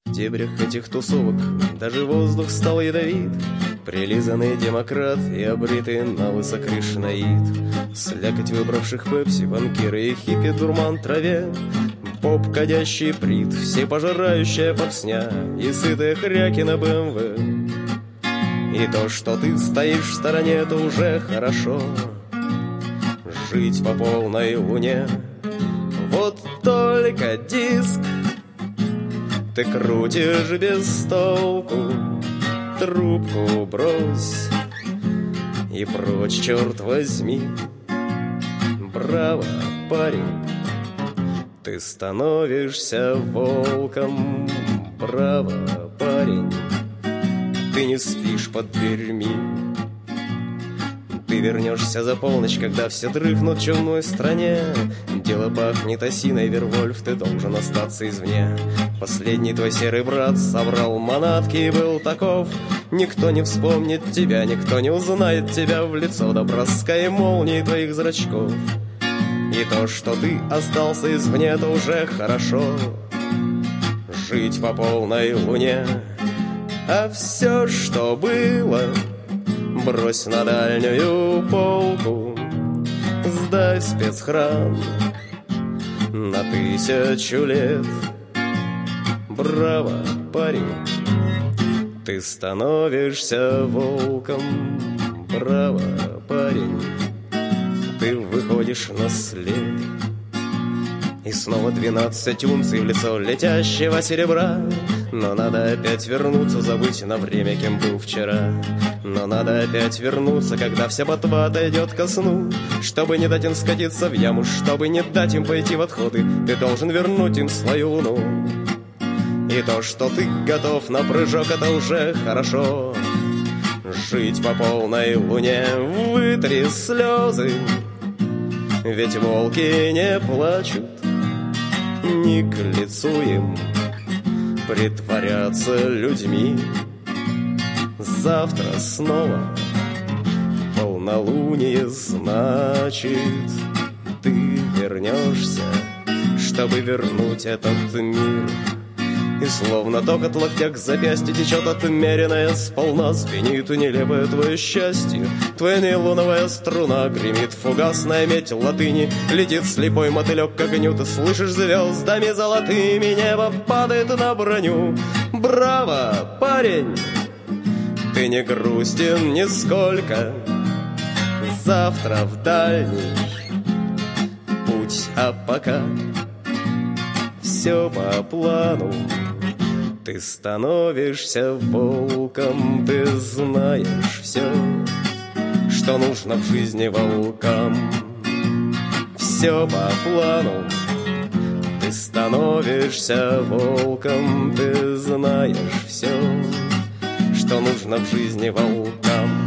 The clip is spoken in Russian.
В дебрях этих тусовок даже воздух стал ядовит. Прилизанный демократ и обритый на лысо кришнаит. Слякоть выбравших пепси, банкиры и хиппи, дурман траве. Поп, кадящий прит, всепожирающая попсня и сытые хряки на БМВ. И то, что ты стоишь в стороне, это уже хорошо. Жить по полной луне. Вот только диск ты крутишь без толку. Трубку брось и прочь, черт возьми. Браво, парень, ты становишься волком. Браво, парень, ты не спишь под дверьми. Ты вернешься за полночь, когда все дрыхнут в чумной стране. Дело пахнет осиной, Вервольф, ты должен остаться извне. Последний твой серый брат собрал манатки и был таков. Никто не вспомнит тебя, никто не узнает тебя в лицо до броска и молнии твоих зрачков. И то, что ты остался извне, это уже хорошо. Жить по полной луне. А все, что было, брось на дальнюю полку. Сдай в спецхран на 1000 лет. Браво, парень, ты становишься волком. Браво, парень, ты выходишь на след. И снова 12 унций в лицо летящего серебра. Но надо опять вернуться, забыть на время, кем был вчера. Но надо опять вернуться, когда вся ботва отойдет ко сну. Чтобы не дать им скатиться в яму, чтобы не дать им пойти в отходы, ты должен вернуть им свою луну. И то, что ты готов на прыжок, это уже хорошо. Жить по полной луне, вытри слезы, ведь волки не плачут, не к лицу им притворяться людьми. Завтра снова полнолуние, значит, ты вернешься, чтобы вернуть этот мир. И словно ток от локтя к запястью течет отмеренная сполна. Звенит нелепое твое счастье, твоя нейлоновая струна. Гремит фугасная медь латыни, летит слепой мотылек к огню. Ты слышишь звездами золотыми, небо падает на броню. Браво, парень, ты не грустен нисколько. Завтра в дальний путь, а пока все по плану. Ты становишься волком, ты знаешь все, что нужно в жизни волкам. Все по плану. Ты становишься волком, ты знаешь все, что нужно в жизни волкам.